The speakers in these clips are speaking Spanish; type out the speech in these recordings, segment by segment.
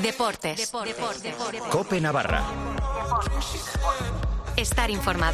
Deportes. COPE Navarra. Estar informado.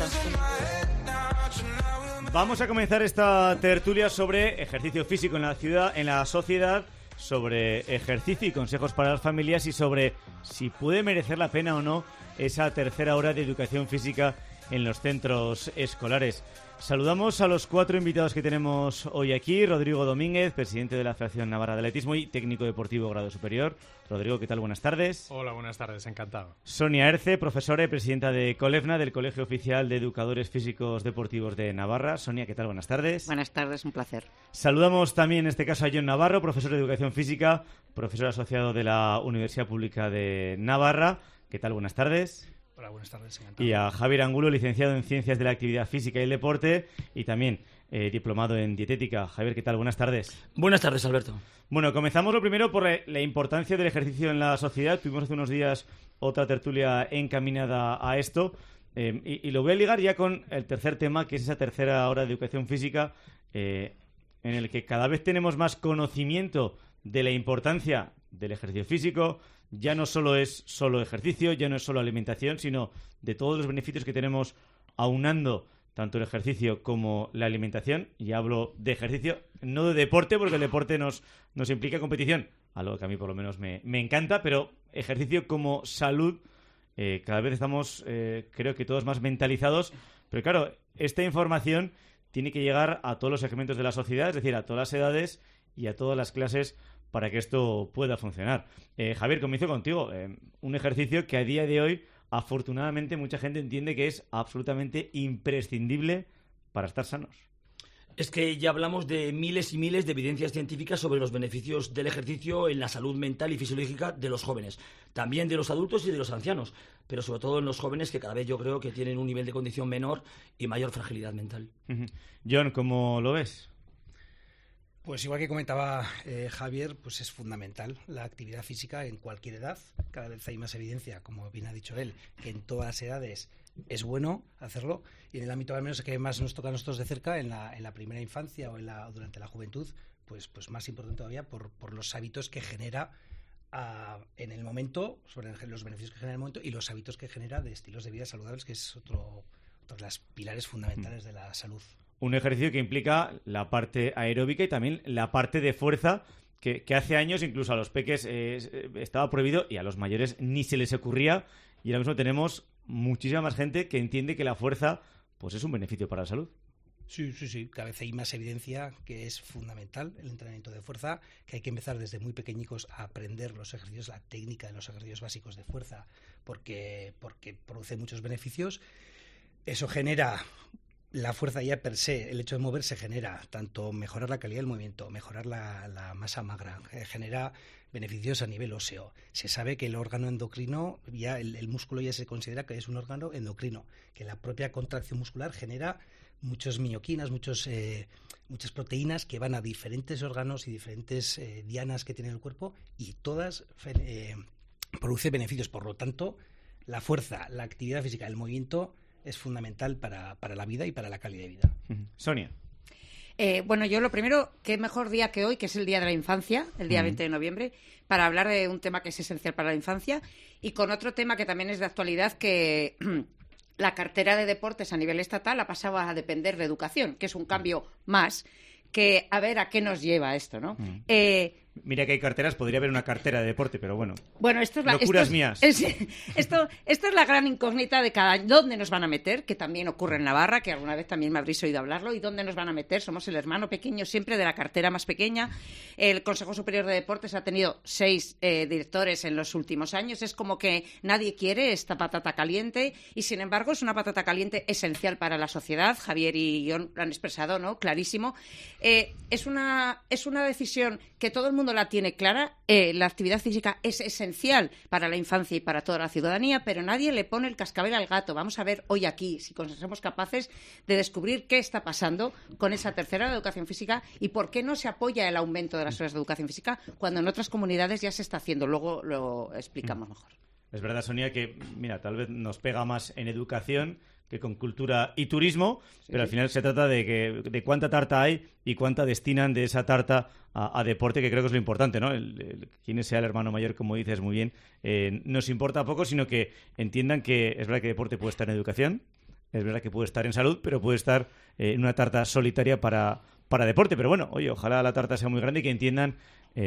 Vamos a comenzar esta tertulia sobre ejercicio físico en la ciudad, en la sociedad, sobre ejercicio y consejos para las familias y sobre si puede merecer la pena o no esa tercera hora de educación física en los centros escolares. Saludamos a los 4 invitados que tenemos hoy aquí. Rodrigo Domínguez, presidente de la Federación Navarra de Atletismo y técnico deportivo grado superior. Rodrigo, ¿qué tal? Buenas tardes. Hola, buenas tardes, encantado. Sonia Erce, profesora y presidenta de Colefna, del Colegio Oficial de Educadores Físicos Deportivos de Navarra. Sonia, ¿qué tal? Buenas tardes. Buenas tardes, un placer. Saludamos también en este caso a Jon Navarro, profesor de Educación Física, profesor asociado de la Universidad Pública de Navarra. ¿Qué tal? Buenas tardes. Hola, buenas tardes, encantado. Y a Javier Angulo, licenciado en Ciencias de la Actividad Física y el Deporte y también diplomado en Dietética. Javier, ¿qué tal? Buenas tardes. Buenas tardes, Alberto. Bueno, comenzamos lo primero por la importancia del ejercicio en la sociedad. Tuvimos hace unos días otra tertulia encaminada a esto y lo voy a ligar ya con el tercer tema, que es esa tercera hora de educación física en el que cada vez tenemos más conocimiento de la importancia del ejercicio físico. Ya no solo es solo ejercicio, ya no es solo alimentación, sino de todos los beneficios que tenemos aunando tanto el ejercicio como la alimentación. Y hablo de ejercicio, no de deporte, porque el deporte nos implica competición, algo que a mí por lo menos me encanta, pero ejercicio como salud, cada vez estamos, creo que todos más mentalizados. Pero claro, esta información tiene que llegar a todos los segmentos de la sociedad, es decir, a todas las edades y a todas las clases, para que esto pueda funcionar. Javier, comienzo contigo. Un ejercicio que a día de hoy, afortunadamente, mucha gente entiende que es absolutamente imprescindible para estar sanos. Es que ya hablamos de miles y miles de evidencias científicas sobre los beneficios del ejercicio en la salud mental y fisiológica de los jóvenes. También de los adultos y de los ancianos, pero sobre todo en los jóvenes, que cada vez yo creo que tienen un nivel de condición menor y mayor fragilidad mental. Jon, ¿cómo lo ves? Pues igual que comentaba Javier, pues es fundamental la actividad física en cualquier edad. Cada vez hay más evidencia, como bien ha dicho él, que en todas las edades es bueno hacerlo. Y en el ámbito al menos que más nos toca a nosotros de cerca, en la primera infancia o durante la juventud, pues más importante todavía por los hábitos que genera en el momento, sobre los beneficios que genera en el momento y los hábitos que genera de estilos de vida saludables, que es otro de los pilares fundamentales de la salud. Un ejercicio que implica la parte aeróbica y también la parte de fuerza, que hace años incluso a los peques estaba prohibido y a los mayores ni se les ocurría, y ahora mismo tenemos muchísima más gente que entiende que la fuerza pues es un beneficio para la salud. Sí. Cada vez hay más evidencia que es fundamental el entrenamiento de fuerza, que hay que empezar desde muy pequeñicos a aprender los ejercicios, la técnica de los ejercicios básicos de fuerza, porque produce muchos beneficios. Eso genera... La fuerza ya per se, el hecho de moverse genera tanto mejorar la calidad del movimiento, mejorar la masa magra, genera beneficios a nivel óseo. Se sabe que el órgano endocrino, ya el músculo ya se considera que es un órgano endocrino, que la propia contracción muscular genera muchas mioquinas, muchas proteínas que van a diferentes órganos y diferentes dianas que tiene el cuerpo, y todas producen beneficios. Por lo tanto, la fuerza, la actividad física, el movimiento es fundamental para la vida y para la calidad de vida. Sonia. Bueno, yo lo primero, qué mejor día que hoy, que es el Día de la Infancia, el día 20 de noviembre, para hablar de un tema que es esencial para la infancia, y con otro tema que también es de actualidad, que la cartera de deportes a nivel estatal ha pasado a depender de educación, que es un cambio más, que a ver a qué nos lleva esto, ¿no? Mira que hay carteras, podría haber una cartera de deporte, pero bueno. Bueno, locuras mías. Esto es la gran incógnita de cada año. ¿Dónde nos van a meter? Que también ocurre en Navarra, que alguna vez también me habréis oído hablarlo. ¿Y dónde nos van a meter? Somos el hermano pequeño siempre de la cartera más pequeña. El Consejo Superior de Deportes ha tenido 6 directores en los últimos años. Es como que nadie quiere esta patata caliente, y sin embargo es una patata caliente esencial para la sociedad. Javier y Jon lo han expresado, ¿no? Clarísimo. Es una decisión que todo el mundo la tiene clara. La actividad física es esencial para la infancia y para toda la ciudadanía, pero nadie le pone el cascabel al gato. Vamos a ver hoy aquí si somos capaces de descubrir qué está pasando con esa tercera hora de educación física y por qué no se apoya el aumento de las horas de educación física cuando en otras comunidades ya se está haciendo. Luego lo explicamos mejor. Es verdad, Sonia, que mira, tal vez nos pega más en educación que con cultura y turismo, pero al final se trata de cuánta tarta hay y cuánta destinan de esa tarta a deporte, que creo que es lo importante, ¿no? Quien sea el hermano mayor, como dices muy bien, nos importa poco, sino que entiendan que es verdad que deporte puede estar en educación, es verdad que puede estar en salud, pero puede estar en una tarta solitaria para deporte. Pero bueno, oye, ojalá la tarta sea muy grande y que entiendan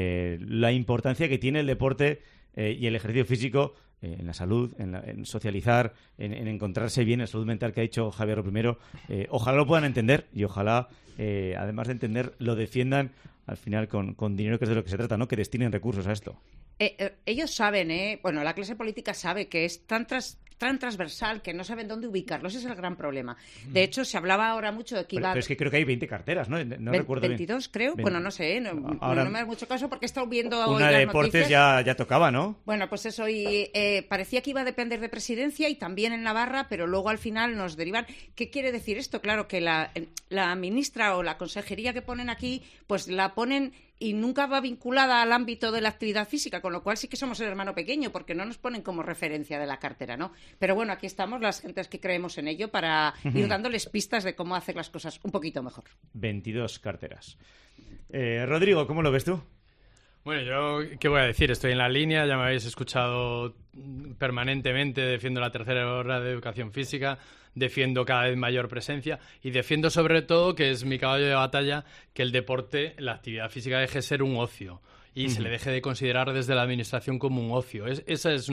la importancia que tiene el deporte y el ejercicio físico en la salud, en socializar, en encontrarse bien, en salud mental, que ha dicho Javier primero. Ojalá lo puedan entender y ojalá, además de entender, lo defiendan al final con dinero, que es de lo que se trata, ¿no? Que destinen recursos a esto. Ellos saben, bueno, la clase política sabe que es tan transversal que no saben dónde ubicarlo. Ese es el gran problema. De hecho, se hablaba ahora mucho de que iba... Pero es que creo que hay 20 carteras, ¿no? No recuerdo 22, bien. creo. Bueno, no sé, no me da mucho caso porque he estado viendo hoy una las de deportes ya tocaba, ¿no? Bueno, pues eso, y parecía que iba a depender de presidencia y también en Navarra, pero luego al final nos derivan. ¿Qué quiere decir esto? Claro, que la ministra o la consejería que ponen aquí, pues la ponen y nunca va vinculada al ámbito de la actividad física, con lo cual sí que somos el hermano pequeño, porque no nos ponen como referencia de la cartera, ¿no? Pero bueno, aquí estamos las gentes que creemos en ello para ir dándoles pistas de cómo hacer las cosas un poquito mejor. 22 carteras. Rodrigo, ¿cómo lo ves tú? Bueno, yo, ¿qué voy a decir? Estoy en la línea, ya me habéis escuchado permanentemente, defiendo la tercera hora de educación física, defiendo cada vez mayor presencia y defiendo sobre todo, que es mi caballo de batalla, que el deporte, la actividad física deje de ser un ocio y se le deje de considerar desde la administración como un ocio. Esa es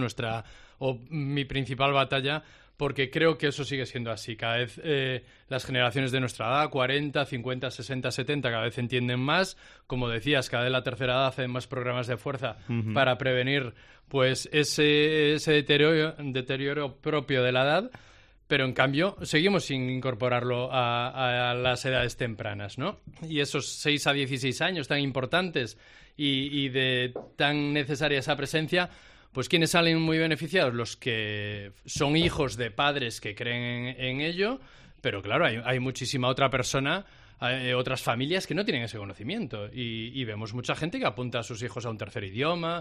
mi principal batalla, porque creo que eso sigue siendo así. Cada vez las generaciones de nuestra edad, 40, 50, 60, 70, cada vez entienden más. Como decías, cada vez la tercera edad hacen más programas de fuerza para prevenir pues ese deterioro propio de la edad. Pero, en cambio, seguimos sin incorporarlo a las edades tempranas, ¿no? Y esos 6 a 16 años tan importantes y de tan necesaria esa presencia, pues ¿quiénes salen muy beneficiados? Los que son hijos de padres que creen en ello, pero claro, hay muchísima otra persona, otras familias que no tienen ese conocimiento y vemos mucha gente que apunta a sus hijos a un tercer idioma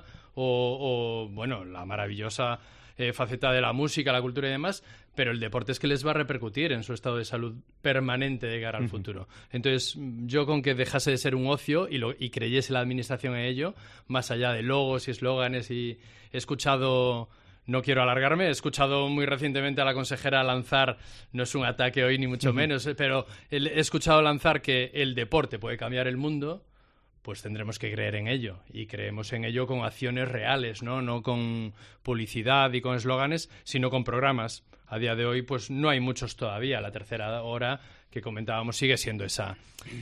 o bueno, la maravillosa faceta de la música, la cultura y demás, pero el deporte es que les va a repercutir en su estado de salud permanente de cara al futuro. Entonces, yo con que dejase de ser un ocio y creyese la administración en ello, más allá de logos y eslóganes, y he escuchado... No quiero alargarme, he escuchado muy recientemente a la consejera lanzar, no es un ataque hoy ni mucho menos, pero he escuchado lanzar que el deporte puede cambiar el mundo, pues tendremos que creer en ello. Y creemos en ello con acciones reales, no con publicidad y con eslóganes, sino con programas. A día de hoy, pues no hay muchos todavía. La tercera hora que comentábamos sigue siendo esa.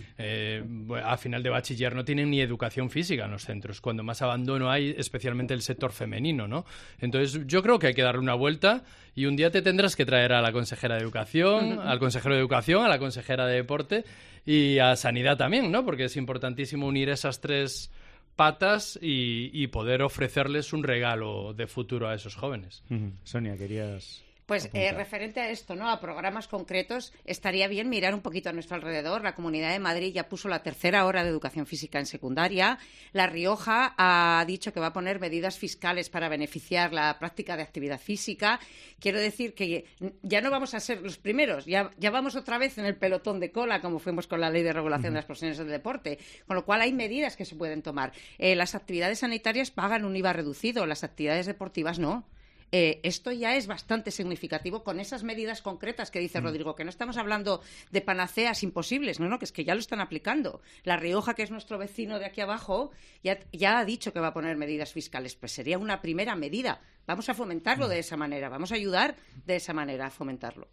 A final de bachiller no tienen ni educación física en los centros, cuando más abandono hay, especialmente el sector femenino, ¿no? Entonces, yo creo que hay que darle una vuelta y un día te tendrás que traer a la consejera de educación, al consejero de educación, a la consejera de deporte y a sanidad también, ¿no? Porque es importantísimo unir esas tres patas y poder ofrecerles un regalo de futuro a esos jóvenes. Sonia, querías... Pues referente a esto, ¿no? A programas concretos, estaría bien mirar un poquito a nuestro alrededor. La Comunidad de Madrid ya puso la tercera hora de educación física en secundaria. La Rioja ha dicho que va a poner medidas fiscales para beneficiar la práctica de actividad física. Quiero decir que ya no vamos a ser los primeros, ya vamos otra vez en el pelotón de cola, como fuimos con la Ley de Regulación de las Profesiones del Deporte. Con lo cual hay medidas que se pueden tomar. Las actividades sanitarias pagan un IVA reducido, las actividades deportivas no. Esto ya es bastante significativo con esas medidas concretas que dice Rodrigo, que no estamos hablando de panaceas imposibles, no, que es que ya lo están aplicando. La Rioja, que es nuestro vecino de aquí abajo, ya ha dicho que va a poner medidas fiscales. Pues sería una primera medida. Vamos a fomentarlo de esa manera, vamos a ayudar de esa manera a fomentarlo.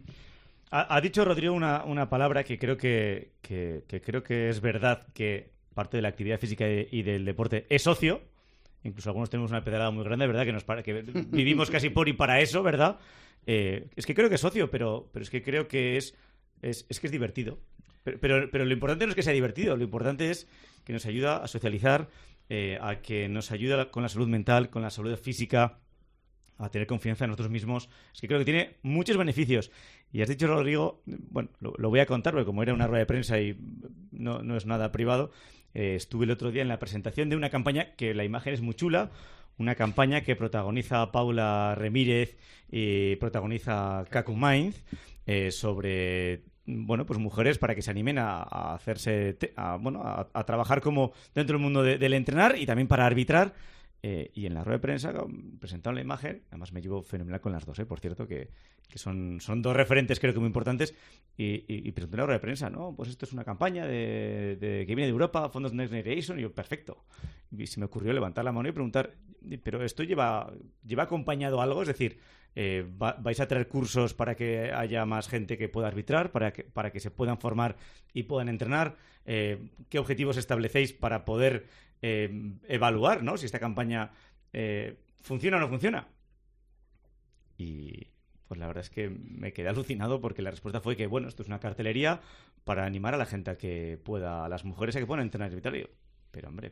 Ha dicho Rodrigo una palabra que creo que creo que es verdad, que parte de la actividad física y del deporte es ocio. Incluso algunos tenemos una pedrada muy grande, ¿verdad? Que vivimos casi por y para eso, ¿verdad? Es que creo que es ocio, pero es que creo que es que es divertido. Pero lo importante no es que sea divertido, lo importante es que nos ayuda a socializar, a que nos ayuda con la salud mental, con la salud física, a tener confianza en nosotros mismos. Es que creo que tiene muchos beneficios. Y has dicho, Rodrigo, bueno, lo voy a contar, porque como era una rueda de prensa y no es nada privado, estuve el otro día en la presentación de una campaña que la imagen es muy chula, una campaña que protagoniza Paula Remírez y protagoniza Kaku Mainz sobre pues mujeres para que se animen a hacerse a trabajar como dentro del mundo del entrenar y también para arbitrar. Y en la rueda de prensa presentaron la imagen, además me llevo fenomenal con las dos, por cierto, que son dos referentes creo que muy importantes, y presentó en la rueda de prensa, ¿no? Pues esto es una campaña que viene de Europa, fondos Next Generation, y yo, perfecto. Y se me ocurrió levantar la mano y preguntar, ¿pero esto lleva acompañado algo? Es decir, ¿vais a traer cursos para que haya más gente que pueda arbitrar, para que se puedan formar y puedan entrenar? ¿Qué objetivos establecéis para poder evaluar, ¿no?, si esta campaña funciona o no funciona? Y pues la verdad es que me quedé alucinado porque la respuesta fue que, esto es una cartelería para animar a la gente a las mujeres a que puedan entrenar arbitrar. Y yo, pero hombre,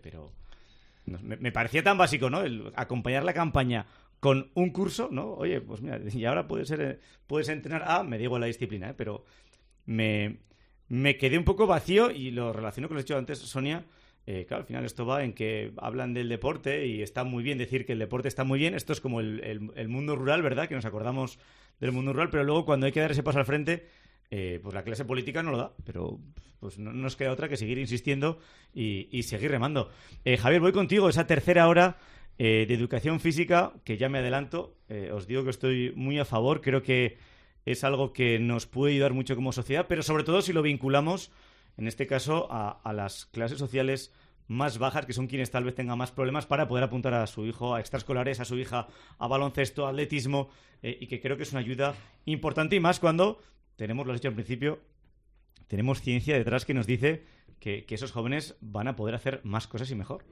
me parecía tan básico, ¿no?, el acompañar la campaña con un curso, ¿no? Oye, pues mira, y ahora puedes entrenar me digo la disciplina, pero me quedé un poco vacío y lo relaciono con lo que he dicho antes, Sonia. Claro, al final esto va en que hablan del deporte y está muy bien decir que el deporte está muy bien. Esto es como el mundo rural, ¿verdad? Que nos acordamos del mundo rural, pero luego cuando hay que dar ese paso al frente, pues la clase política no lo da. Pero pues no nos queda otra que seguir insistiendo y seguir remando. Javier, voy contigo. Esa tercera hora de educación física, que ya me adelanto, os digo que estoy muy a favor. Creo que es algo que nos puede ayudar mucho como sociedad, pero sobre todo si lo vinculamos, en este caso, a las clases sociales más bajas, que son quienes tal vez tengan más problemas para poder apuntar a su hijo a extraescolares, a su hija a baloncesto, a atletismo, y que creo que es una ayuda importante, y más cuando tenemos, lo has dicho al principio, tenemos ciencia detrás que nos dice que esos jóvenes van a poder hacer más cosas y mejor.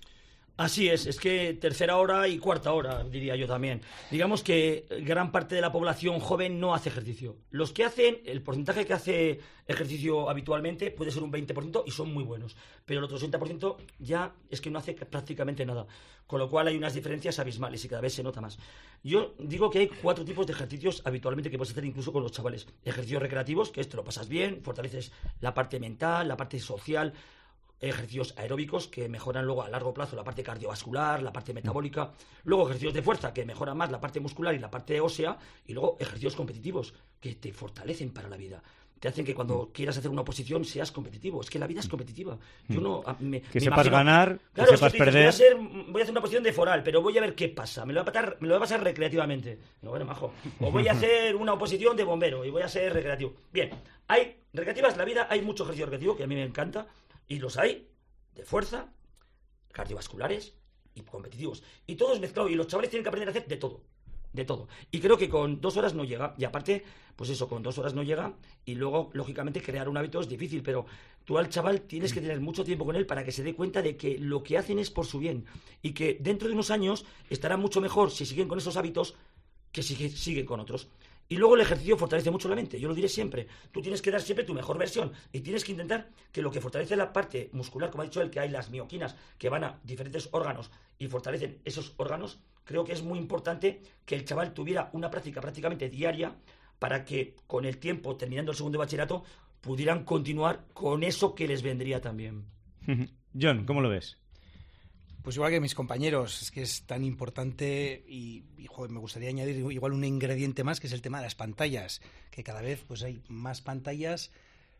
Así es que tercera hora y cuarta hora, diría yo también. Digamos que gran parte de la población joven no hace ejercicio. Los que hacen, el porcentaje que hace ejercicio habitualmente puede ser un 20% y son muy buenos. Pero el otro 60% ya es que no hace prácticamente nada. Con lo cual hay unas diferencias abismales y cada vez se nota más. Yo digo que hay 4 tipos de ejercicios habitualmente que puedes hacer incluso con los chavales. Ejercicios recreativos, que esto lo pasas bien, fortaleces la parte mental, la parte social. Ejercicios aeróbicos que mejoran luego a largo plazo la parte cardiovascular, la parte metabólica. Luego ejercicios de fuerza que mejoran más la parte muscular y la parte ósea. Y luego ejercicios competitivos que te fortalecen para la vida. Te hacen que cuando quieras hacer una oposición seas competitivo. Es que la vida es competitiva. Yo no, que sepas ganar, claro, que sepas perder. Voy a hacer una oposición de foral, pero voy a ver qué pasa. Me lo voy a pasar recreativamente. No, bueno, majo. O voy a hacer una oposición de bombero y voy a ser recreativo. Bien, hay recreativas, la vida, hay mucho ejercicio recreativo que a mí me encanta. Y los hay de fuerza, cardiovasculares y competitivos. Y todos mezclados. Y los chavales tienen que aprender a hacer de todo. De todo. Y creo que con 2 horas no llega. Y aparte, pues eso, con 2 horas no llega. Y luego, lógicamente, crear un hábito es difícil. Pero tú al chaval tienes que tener mucho tiempo con él para que se dé cuenta de que lo que hacen es por su bien. Y que dentro de unos años estará mucho mejor si siguen con esos hábitos que si siguen con otros. Y luego el ejercicio fortalece mucho la mente, yo lo diré siempre. Tú tienes que dar siempre tu mejor versión y tienes que intentar que lo que fortalece la parte muscular, como ha dicho él, que hay las mioquinas que van a diferentes órganos y fortalecen esos órganos, creo que es muy importante que el chaval tuviera una práctica prácticamente diaria para que con el tiempo, terminando el segundo de bachillerato, pudieran continuar con eso que les vendría también. John, ¿cómo lo ves? Pues igual que mis compañeros, es que es tan importante y joder, me gustaría añadir igual un ingrediente más, que es el tema de las pantallas, que cada vez pues hay más pantallas,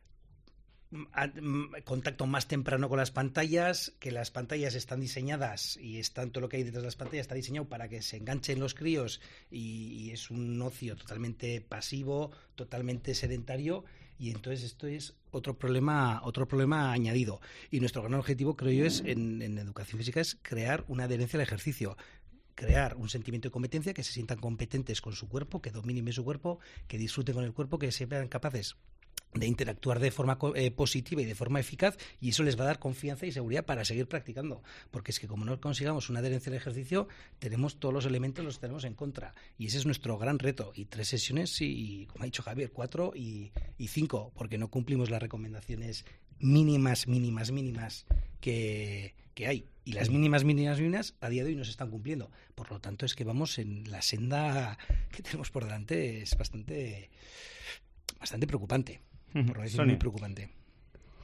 contacto más temprano con las pantallas, que las pantallas están diseñadas y todo lo que hay detrás de las pantallas está diseñado para que se enganchen los críos y es un ocio totalmente pasivo, totalmente sedentario. Y entonces esto es otro problema añadido. Y nuestro gran objetivo, creo yo, es en educación física es crear una adherencia al ejercicio, crear un sentimiento de competencia, que se sientan competentes con su cuerpo, que dominen su cuerpo, que disfruten con el cuerpo, que sean capaces de interactuar de forma positiva y de forma eficaz, y eso les va a dar confianza y seguridad para seguir practicando, porque es que como no consigamos una adherencia al ejercicio, tenemos todos los elementos, los tenemos en contra, y ese es nuestro gran reto. Y 3 sesiones y como ha dicho Javier, 4 y 5, porque no cumplimos las recomendaciones mínimas que hay, y las mínimas a día de hoy no se están cumpliendo. Por lo tanto, es que vamos en la senda que tenemos por delante, es bastante preocupante. Por no decir muy preocupante.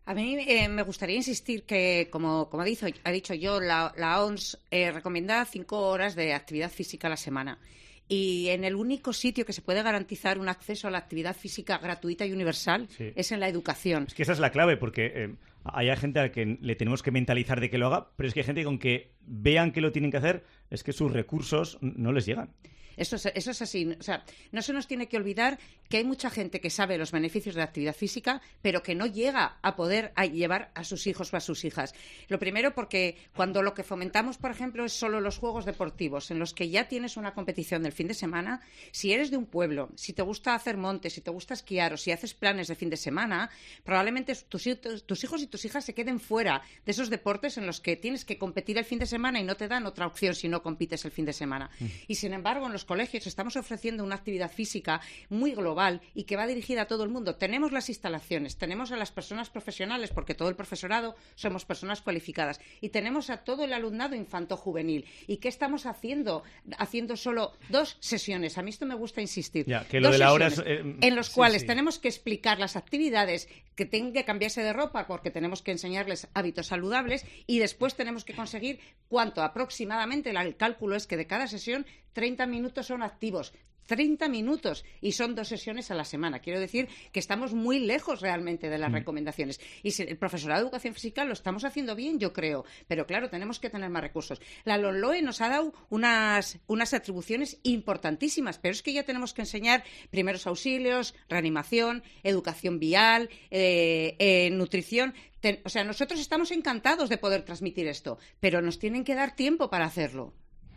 A mí me gustaría insistir que, como ha dicho yo, la OMS recomienda 5 horas de actividad física a la semana. Y en el único sitio que se puede garantizar un acceso a la actividad física gratuita y universal es en la educación. Es que esa es la clave, porque hay gente a la que le tenemos que mentalizar de que lo haga, pero es que hay gente con que vean que lo tienen que hacer, es que sus recursos no les llegan. Eso es así. O sea, no se nos tiene que olvidar que hay mucha gente que sabe los beneficios de la actividad física, pero que no llega a poder llevar a sus hijos o a sus hijas. Lo primero porque cuando lo que fomentamos, por ejemplo, es solo los juegos deportivos, en los que ya tienes una competición del fin de semana, si eres de un pueblo, si te gusta hacer montes, si te gusta esquiar o si haces planes de fin de semana, probablemente tus hijos y tus hijas se queden fuera de esos deportes en los que tienes que competir el fin de semana y no te dan otra opción si no compites el fin de semana. Y sin embargo, en los colegios estamos ofreciendo una actividad física muy global y que va dirigida a todo el mundo. Tenemos las instalaciones, tenemos a las personas profesionales, porque todo el profesorado somos personas cualificadas, y tenemos a todo el alumnado infanto-juvenil. ¿Y qué estamos haciendo? Haciendo solo 2 sesiones. A mí esto me gusta insistir. Ya, que lo de la hora es, en los cuales tenemos que explicar las actividades, que tengan que cambiarse de ropa porque tenemos que enseñarles hábitos saludables, y después tenemos que conseguir cuánto aproximadamente, el cálculo es que de cada sesión 30 minutos son activos. 30 minutos, y son 2 sesiones a la semana. Quiero decir que estamos muy lejos realmente de las recomendaciones. Y si el profesorado de educación física lo estamos haciendo bien, yo creo, pero claro, tenemos que tener más recursos. La LOMLOE nos ha dado unas atribuciones importantísimas, pero es que ya tenemos que enseñar primeros auxilios, reanimación, educación vial, nutrición. O sea, nosotros estamos encantados de poder transmitir esto, pero nos tienen que dar tiempo para hacerlo.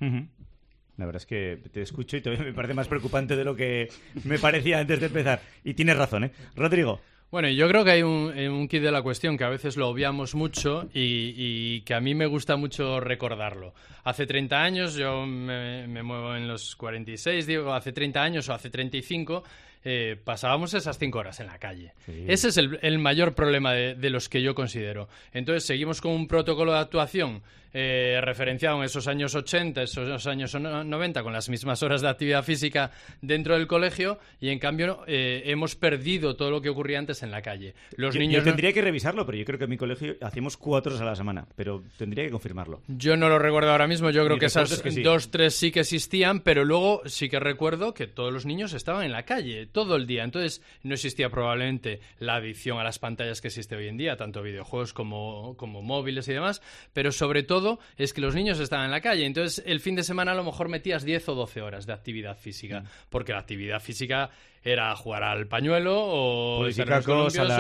La verdad es que te escucho y todavía me parece más preocupante de lo que me parecía antes de empezar. Y tienes razón, ¿eh? Rodrigo. Bueno, yo creo que hay un quid de la cuestión que a veces lo obviamos mucho y que a mí me gusta mucho recordarlo. Hace 30 años, yo me muevo en los 46, digo, hace 30 años o hace 35... pasábamos esas 5 horas en la calle. Sí. Ese es el mayor problema de los que yo considero. Entonces seguimos con un protocolo de actuación referenciado en esos años 80, esos años 90, con las mismas horas de actividad física dentro del colegio, y en cambio hemos perdido todo lo que ocurría antes en la calle. Yo tendría que revisarlo, pero yo creo que en mi colegio hacíamos 4 horas a la semana, pero tendría que confirmarlo. Yo no lo recuerdo ahora mismo, yo creo que esas 2, 3 sí que existían, pero luego sí que recuerdo que todos los niños estaban en la calle todo el día. Entonces no existía probablemente la adicción a las pantallas que existe hoy en día, tanto videojuegos como móviles y demás, pero sobre todo es que los niños estaban en la calle. Entonces el fin de semana a lo mejor metías 10 o 12 horas de actividad física, porque la actividad física era jugar al pañuelo o jugar al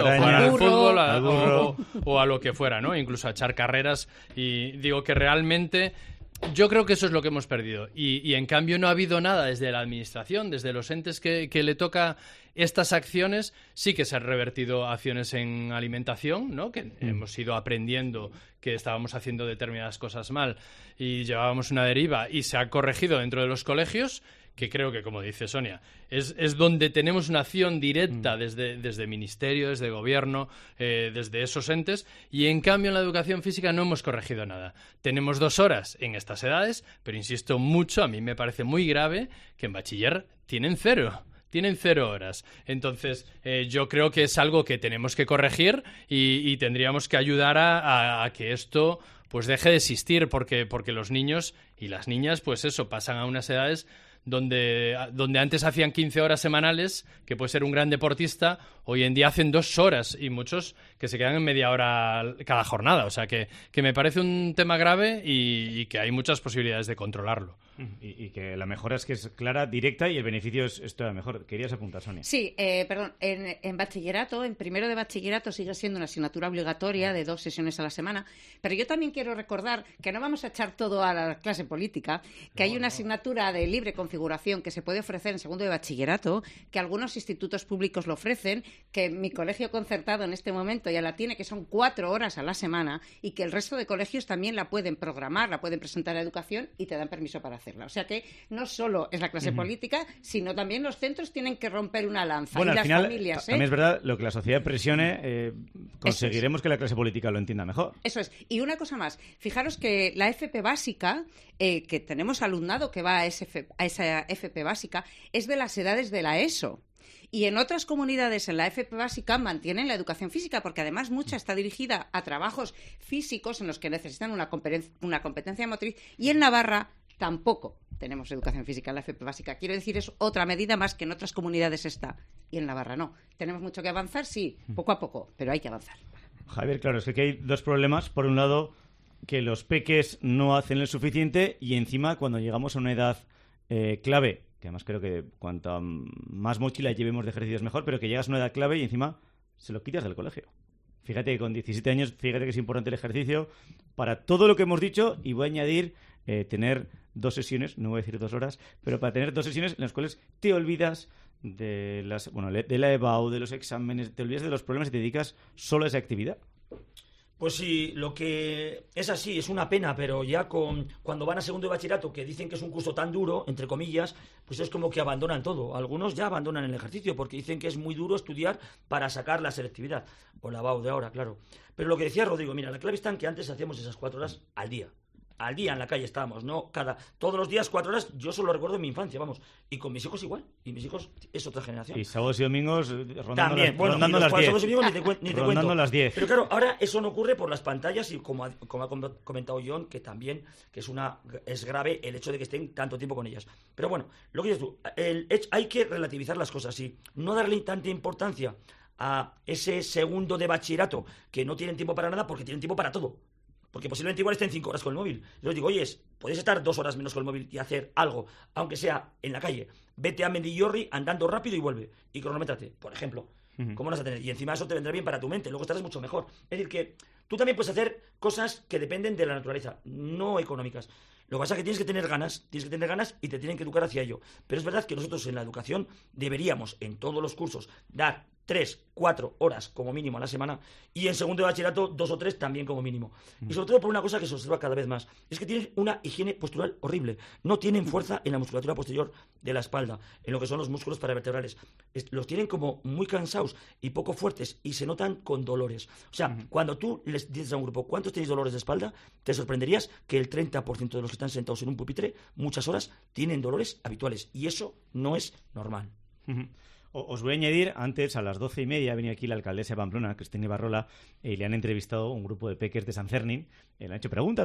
fútbol o a lo que fuera, ¿no? Incluso a echar carreras, y digo que realmente yo creo que eso es lo que hemos perdido. Y en cambio no ha habido nada desde la administración, desde los entes que le toca estas acciones. Sí que se han revertido acciones en alimentación, ¿no? Que hemos ido aprendiendo que estábamos haciendo determinadas cosas mal y llevábamos una deriva, y se ha corregido dentro de los colegios, que creo que, como dice Sonia, es donde tenemos una acción directa desde ministerio, desde gobierno, desde esos entes, y en cambio en la educación física no hemos corregido nada. Tenemos 2 horas en estas edades, pero insisto mucho, a mí me parece muy grave que en bachiller tienen 0. Tienen 0 horas. Entonces, yo creo que es algo que tenemos que corregir y tendríamos que ayudar a que esto pues deje de existir, porque los niños y las niñas, pues eso, pasan a unas edades donde antes hacían 15 horas semanales, que puede ser un gran deportista, hoy en día hacen 2 horas, y muchos que se quedan en media hora cada jornada. O sea que me parece un tema grave y que hay muchas posibilidades de controlarlo. Y que la mejora es que es clara, directa, y el beneficio es todavía mejor. ¿Querías apuntar, Sonia? Sí, perdón. En bachillerato, en primero de bachillerato, sigue siendo una asignatura obligatoria de 2 sesiones a la semana, pero yo también quiero recordar que no vamos a echar todo a la clase política, que hay una asignatura de libre configuración que se puede ofrecer en segundo de bachillerato, que algunos institutos públicos lo ofrecen, que mi colegio concertado en este momento ya la tiene, que son 4 horas a la semana, y que el resto de colegios también la pueden programar, la pueden presentar a educación y te dan permiso para hacerla. O sea que no solo es la clase política, sino también los centros tienen que romper una lanza. Bueno, y al las final, familias, también es verdad, lo que la sociedad presione, conseguiremos que la clase política lo entienda mejor. Eso es. Y una cosa más, fijaros que la FP básica, que tenemos alumnado que va a esa FP básica, es de las edades de la ESO. Y en otras comunidades, en la FP básica, mantienen la educación física, porque además mucha está dirigida a trabajos físicos en los que necesitan una competencia motriz, y en Navarra tampoco tenemos educación física en la FP básica. Quiero decir, es otra medida más que en otras comunidades está, y en Navarra no. ¿Tenemos mucho que avanzar? Sí, poco a poco, pero hay que avanzar. Javier, claro, es que aquí hay dos problemas. Por un lado, que los peques no hacen el suficiente, y encima, cuando llegamos a una edad clave, que además creo que cuanto más mochila llevemos de ejercicios mejor, pero que llegas a una edad clave y encima se lo quitas del colegio. Fíjate que con 17 años, fíjate que es importante el ejercicio para todo lo que hemos dicho, y voy a añadir tener 2 sesiones, no voy a decir 2 horas, pero para tener 2 sesiones en las cuales te olvidas de la EBAU, de los exámenes, te olvidas de los problemas y te dedicas solo a esa actividad. Pues sí, lo que es así, es una pena, pero ya cuando van a segundo de bachillerato, que dicen que es un curso tan duro, entre comillas, pues es como que abandonan todo. Algunos ya abandonan el ejercicio porque dicen que es muy duro estudiar para sacar la selectividad, o la BAU de ahora, claro. Pero lo que decía Rodrigo, mira, la clave está en que antes hacíamos esas 4 horas al día en la calle estábamos, no todos los días 4 horas. Yo solo recuerdo en mi infancia, vamos, y con mis hijos igual, y mis hijos es otra generación. Y sábados y domingos rondando las 10. Ni te cuento. Las 10. Pero claro, ahora eso no ocurre por las pantallas, y como ha comentado John, que también es grave el hecho de que estén tanto tiempo con ellas. Pero bueno, lo que dices tú, hay que relativizar las cosas y no darle tanta importancia a ese segundo de bachillerato que no tienen tiempo para nada, porque tienen tiempo para todo. Porque posiblemente igual estén 5 horas con el móvil. Yo les digo, oye, podéis estar 2 horas menos con el móvil y hacer algo, aunque sea en la calle. Vete a Mendillorri andando rápido y vuelve. Y cronométrate, por ejemplo. ¿Cómo vas a tener? Y encima eso te vendrá bien para tu mente. Luego estarás mucho mejor. Es decir, que tú también puedes hacer cosas que dependen de la naturaleza, no económicas. Lo que pasa es que tienes que tener ganas y te tienen que educar hacia ello. Pero es verdad que nosotros en la educación deberíamos, en todos los cursos, dar 3, 4 horas como mínimo a la semana, y en segundo de bachillerato 2 o 3 también como mínimo. Y sobre todo por una cosa que se observa cada vez más, es que tienen una higiene postural horrible. No tienen fuerza en la musculatura posterior de la espalda, en lo que son los músculos paravertebrales. Los tienen como muy cansados y poco fuertes, y se notan con dolores. O sea, cuando tú les dices a un grupo ¿cuántos tenéis dolores de espalda?, te sorprenderías que el 30% de los que están sentados en un pupitre muchas horas tienen dolores habituales, y eso no es normal. Os voy a añadir, antes a las 12:30 ha venido aquí la alcaldesa de Pamplona, Cristina Ibarrola, y le han entrevistado a un grupo de peques de San Cernín. Le han hecho preguntas,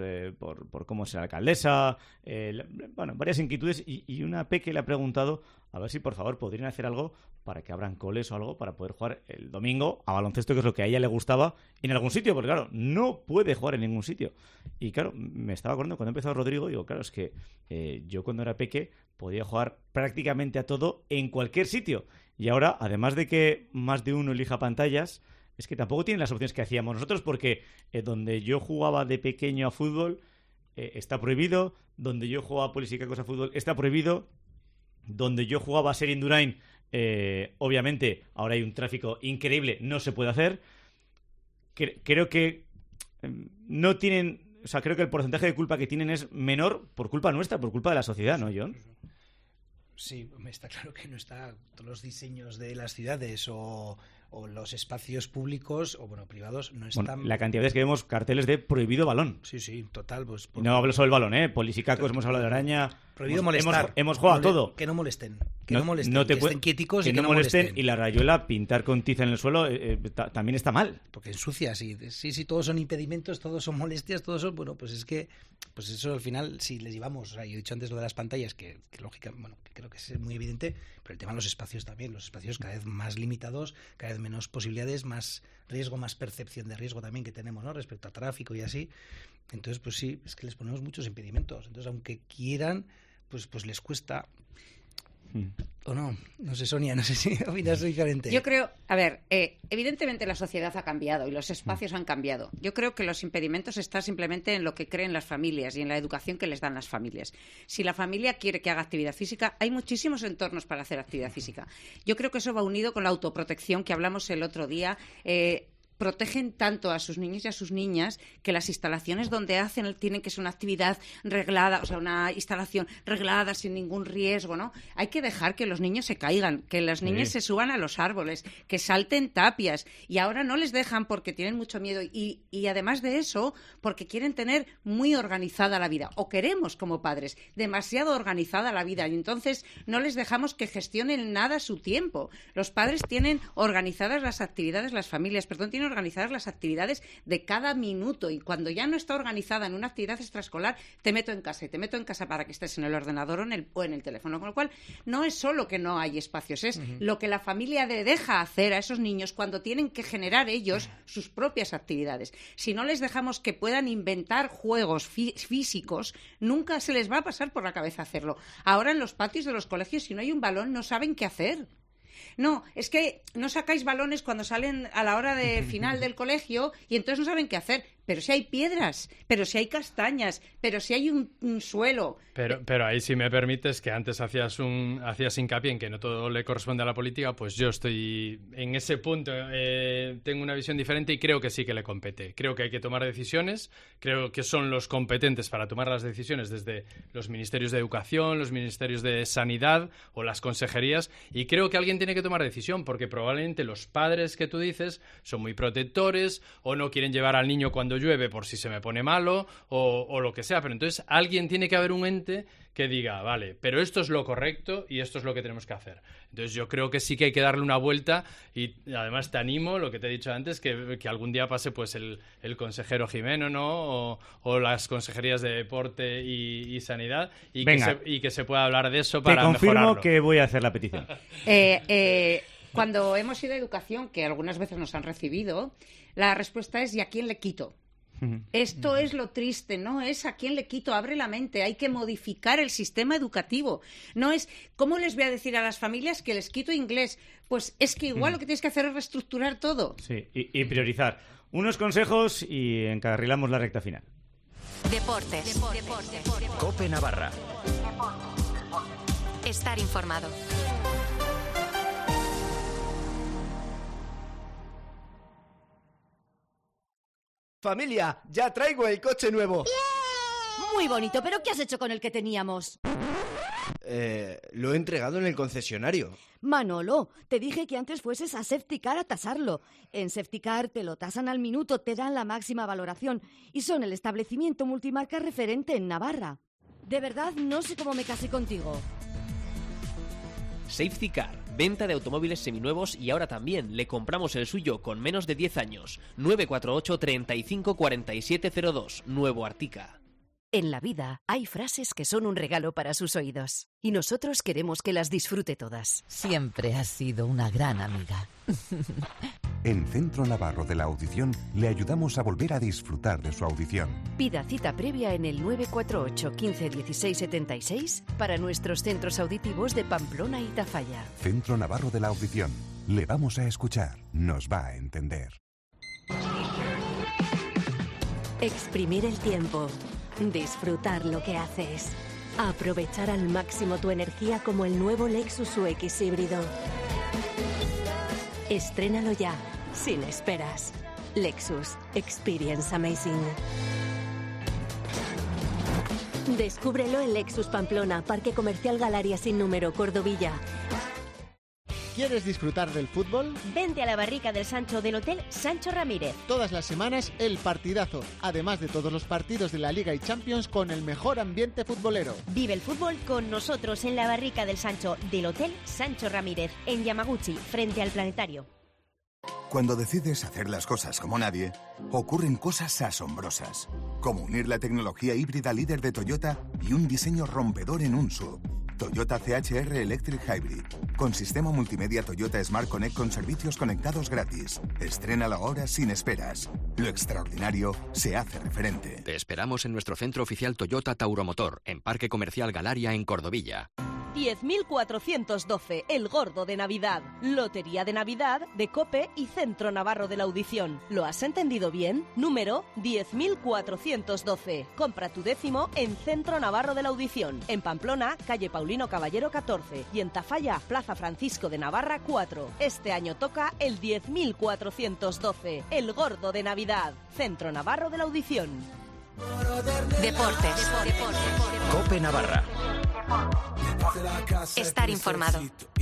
por cómo es la alcaldesa, varias inquietudes, y una peque le ha preguntado a ver si por favor podrían hacer algo para que abran coles o algo para poder jugar el domingo a baloncesto, que es lo que a ella le gustaba, en algún sitio, porque claro, no puede jugar en ningún sitio. Y claro, me estaba acordando cuando empezó Rodrigo, digo, claro, es que yo cuando era peque podía jugar prácticamente a todo en cualquier sitio. Y ahora, además de que más de uno elija pantallas, es que tampoco tienen las opciones que hacíamos nosotros, porque donde yo jugaba de pequeño a fútbol está prohibido, donde yo jugaba a polisicacos a fútbol está prohibido, donde yo jugaba a Serie Indurain, obviamente ahora hay un tráfico increíble, no se puede hacer. Creo que no tienen... O sea, creo que el porcentaje de culpa que tienen es menor por culpa nuestra, por culpa de la sociedad, ¿no, John? Sí, está claro que no está todos los diseños de las ciudades o los espacios públicos o privados no están... Bueno, la cantidad de veces que vemos carteles de prohibido balón. Sí, total. Pues, no hablo solo del balón, polisicacos, hemos hablado de araña... Prohibido molestar. Hemos jugado a todo. Que no molesten. Que estén quieticos que y que no molesten. Y la rayuela, pintar con tiza en el suelo, también está mal. Porque ensucia, sí, todos son impedimentos, todos son molestias, todos son... Bueno, pues es que... Pues eso al final, si les llevamos... O sea, yo he dicho antes lo de las pantallas, que lógica, que creo que es muy evidente, pero el tema de los espacios también. Los espacios cada vez más limitados, cada vez menos posibilidades, más riesgo, más percepción de riesgo también que tenemos, ¿no? Respecto a tráfico y así. Entonces, pues sí, es que les ponemos muchos impedimentos. Entonces, aunque quieran, pues les cuesta. ¿O no? No sé, Sonia, no sé si opinas diferente. Yo creo, evidentemente la sociedad ha cambiado y los espacios han cambiado. Yo creo que los impedimentos están simplemente en lo que creen las familias y en la educación que les dan las familias. Si la familia quiere que haga actividad física, hay muchísimos entornos para hacer actividad física. Yo creo que eso va unido con la autoprotección que hablamos el otro día. protegen tanto a sus niños y a sus niñas que las instalaciones donde hacen tienen que ser una actividad reglada, o sea, una instalación reglada sin ningún riesgo, ¿no? Hay que dejar que los niños se caigan, que las niñas se suban a los árboles, que salten tapias, y ahora no les dejan porque tienen mucho miedo y además de eso, porque quieren tener muy organizada la vida, o queremos como padres demasiado organizada la vida, y entonces no les dejamos que gestionen nada su tiempo. Los padres tienen organizadas las actividades, las familias, tienen organizadas las actividades de cada minuto, y cuando ya no está organizada en una actividad extraescolar, te meto en casa, y te meto en casa para que estés en el ordenador o en el teléfono, con lo cual no es solo que no hay espacios, es lo que la familia le deja hacer a esos niños cuando tienen que generar ellos sus propias actividades. Si no les dejamos que puedan inventar juegos físicos, nunca se les va a pasar por la cabeza hacerlo. Ahora en los patios de los colegios, si no hay un balón, no saben qué hacer. No, es que no sacáis balones cuando salen a la hora de final del colegio y entonces no saben qué hacer. Pero si hay piedras, pero si hay castañas, pero si hay un suelo. Pero ahí, si me permites, que antes hacías hincapié en que no todo le corresponde a la política, pues yo estoy en ese punto, tengo una visión diferente y creo que sí que le compete. Creo que hay que tomar decisiones, creo que son los competentes para tomar las decisiones desde los ministerios de Educación, los ministerios de Sanidad o las consejerías, y creo que alguien tiene que tomar decisión, porque probablemente los padres que tú dices son muy protectores o no quieren llevar al niño cuando llueve por si se me pone malo o lo que sea, pero entonces alguien tiene que haber un ente que diga, vale, pero esto es lo correcto y esto es lo que tenemos que hacer. Entonces yo creo que sí que hay que darle una vuelta, y además te animo, lo que te he dicho antes, que algún día pase pues el consejero Jimeno, ¿no? O las consejerías de Deporte y Sanidad, y que se pueda hablar de eso para mejorarlo. Te confirmo que voy a hacer la petición. Cuando hemos ido a Educación, que algunas veces nos han recibido, la respuesta es ¿y a quién le quito? Esto es lo triste, no es a quién le quito, abre la mente, hay que modificar el sistema educativo. No es, ¿cómo les voy a decir a las familias que les quito inglés? Pues es que igual lo que tienes que hacer es reestructurar todo. Sí, y priorizar. Unos consejos y encarrilamos la recta final. Deportes. COPE Navarra. Estar informado. Familia, ya traigo el coche nuevo. Muy bonito, pero ¿qué has hecho con el que teníamos? Lo he entregado en el concesionario. Manolo, te dije que antes fueses a Safetycar a tasarlo. En Safetycar te lo tasan al minuto, te dan la máxima valoración y son el establecimiento multimarca referente en Navarra. De verdad, no sé cómo me casé contigo. Safetycar, venta de automóviles seminuevos, y ahora también le compramos el suyo con menos de 10 años. 948 35 4702, Nuevo Artica. En la vida hay frases que son un regalo para sus oídos y nosotros queremos que las disfrute todas. Siempre has sido una gran amiga. En Centro Navarro de la Audición le ayudamos a volver a disfrutar de su audición. Pida cita previa en el 948 15 16 76 para nuestros centros auditivos de Pamplona y Tafalla. Centro Navarro de la Audición. Le vamos a escuchar. Nos va a entender. Exprimir el tiempo. Disfrutar lo que haces. Aprovechar al máximo tu energía como el nuevo Lexus UX híbrido. Estrénalo ya, sin esperas. Lexus. Experience amazing. Descúbrelo en Lexus Pamplona, Parque Comercial Galeria sin número, Cordovilla. ¿Quieres disfrutar del fútbol? Vente a la barrica del Sancho del Hotel Sancho Ramírez. Todas las semanas el partidazo, además de todos los partidos de la Liga y Champions con el mejor ambiente futbolero. Vive el fútbol con nosotros en la barrica del Sancho del Hotel Sancho Ramírez, en Yamaguchi, frente al Planetario. Cuando decides hacer las cosas como nadie, ocurren cosas asombrosas, como unir la tecnología híbrida líder de Toyota y un diseño rompedor en un SUV. Toyota CHR Electric Hybrid, con sistema multimedia Toyota Smart Connect con servicios conectados gratis. Estrénalo ahora sin esperas. Lo extraordinario se hace referente. Te esperamos en nuestro centro oficial Toyota Tauromotor, en Parque Comercial Galaria, en Cordovilla. 10.412, el gordo de Navidad. Lotería de Navidad de COPE y Centro Navarro de la Audición. ¿Lo has entendido bien? Número 10.412. Compra tu décimo en Centro Navarro de la Audición. En Pamplona, calle Paulino Caballero 14. Y en Tafalla, Plaza Francisco de Navarra 4. Este año toca el 10.412, el gordo de Navidad. Centro Navarro de la Audición. Deportes. Cope Navarra. Estar informado.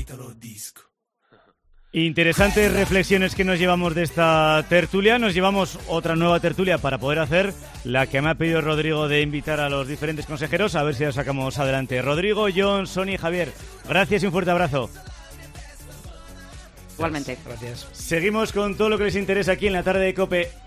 Interesantes reflexiones que nos llevamos de esta tertulia. Nos llevamos otra nueva tertulia para poder hacer la que me ha pedido Rodrigo de invitar a los diferentes consejeros. A ver si la sacamos adelante. Rodrigo, John, Sonia y Javier, gracias y un fuerte abrazo. Igualmente. Gracias. Seguimos con todo lo que les interesa aquí en la tarde de COPE.